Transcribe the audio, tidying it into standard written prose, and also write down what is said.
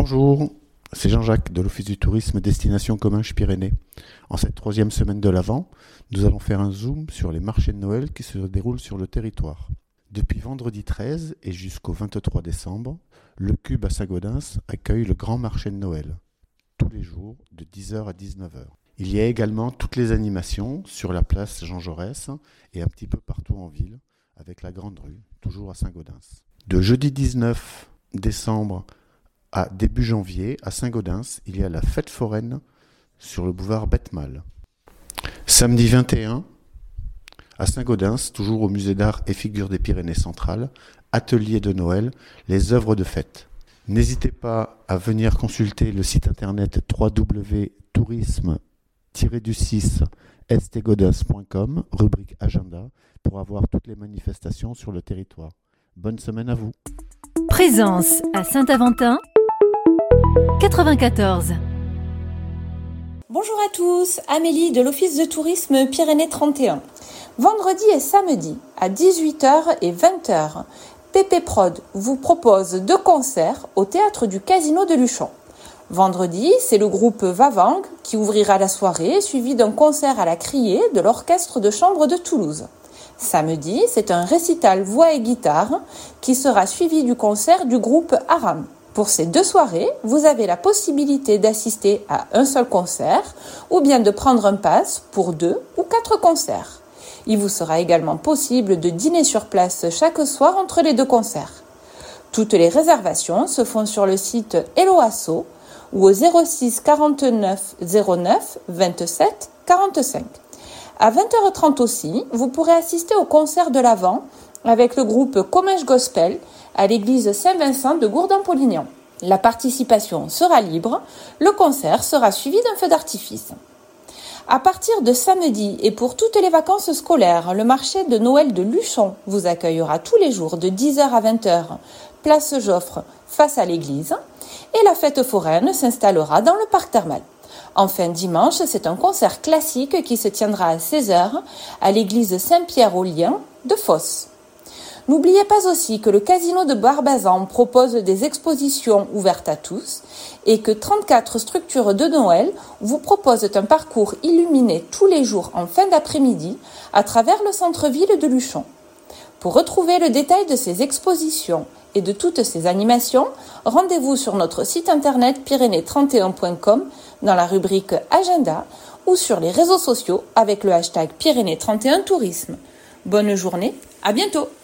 Bonjour, c'est Jean-Jacques de l'Office du tourisme Destination Comminges-Pyrénées. En cette 3e semaine de l'Avent, nous allons faire un zoom sur les marchés de Noël qui se déroulent sur le territoire. Depuis vendredi 13 et jusqu'au 23 décembre, le Cube à Saint-Gaudens accueille le grand marché de Noël, tous les jours de 10h à 19h. Il y a également toutes les animations sur la place Jean Jaurès et un petit peu partout en ville, avec la Grande Rue, toujours à Saint-Gaudens. De jeudi 19 décembre à début janvier, à Saint-Gaudens, il y a la fête foraine sur le boulevard Bettemal. Samedi 21, à Saint-Gaudens, toujours au musée d'art et figures des Pyrénées centrales, atelier de Noël, les œuvres de fête. N'hésitez pas à venir consulter le site internet www.tourisme-stgaudens.com, rubrique agenda, pour avoir toutes les manifestations sur le territoire. Bonne semaine à vous. Présence à Saint-Aventin, 94. Bonjour à tous, Amélie de l'Office de tourisme Pyrénées 31. Vendredi et samedi à 18h et 20h, PP Prod vous propose 2 concerts au théâtre du Casino de Luchon. Vendredi, c'est le groupe Vavang qui ouvrira la soirée, suivi d'un concert à la criée de l'Orchestre de chambre de Toulouse. Samedi, c'est un récital voix et guitare qui sera suivi du concert du groupe Aram. Pour ces 2 soirées, vous avez la possibilité d'assister à un seul concert ou bien de prendre un pass pour 2 ou 4 concerts. Il vous sera également possible de dîner sur place chaque soir entre les 2 concerts. Toutes les réservations se font sur le site Hello Asso ou au 06 49 09 27 45. À 20h30 aussi, vous pourrez assister au concert de l'Avent avec le groupe Comminges Gospel à l'église Saint-Vincent de Gourdin-Polignan. La participation sera libre, le concert sera suivi d'un feu d'artifice. À partir de samedi et pour toutes les vacances scolaires, le marché de Noël de Luchon vous accueillera tous les jours de 10h à 20h, place Joffre face à l'église, et la fête foraine s'installera dans le parc thermal. Enfin, dimanche, c'est un concert classique qui se tiendra à 16h à l'église Saint-Pierre-aux-Liens de Fos. N'oubliez pas aussi que le Casino de Barbazan propose des expositions ouvertes à tous et que 34 structures de Noël vous proposent un parcours illuminé tous les jours en fin d'après-midi à travers le centre-ville de Luchon. Pour retrouver le détail de ces expositions et de toutes ces animations, rendez-vous sur notre site internet pyrénées31.com dans la rubrique Agenda ou sur les réseaux sociaux avec le hashtag Pyrénées31 Tourisme. Bonne journée, à bientôt!